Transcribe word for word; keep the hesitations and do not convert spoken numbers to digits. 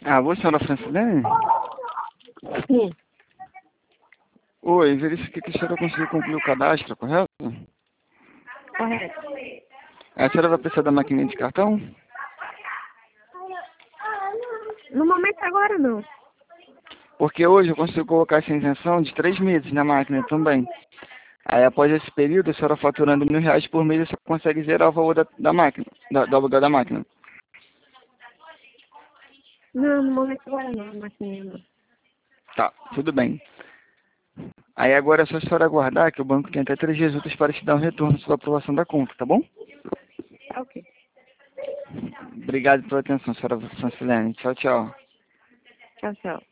Alô, senhora Francilene? Sim. Oi, verifiquei que a senhora conseguiu concluir o cadastro, correto? Correto. A senhora vai precisar da maquininha de cartão? No momento agora não. Porque hoje eu consigo colocar essa isenção de três meses na máquina também. Aí após esse período, a senhora faturando mil reais por mês, você consegue zerar o valor da, da máquina, da, do aluguel da máquina. Não, no momento agora não, maquininha não. Tá, tudo bem. Aí agora é só a senhora aguardar que o banco tem até três dias úteis para te dar um retorno sobre a aprovação da conta, tá bom? Tá ok. Obrigado pela atenção, senhora Francilene. Tchau, tchau. Tchau, tchau.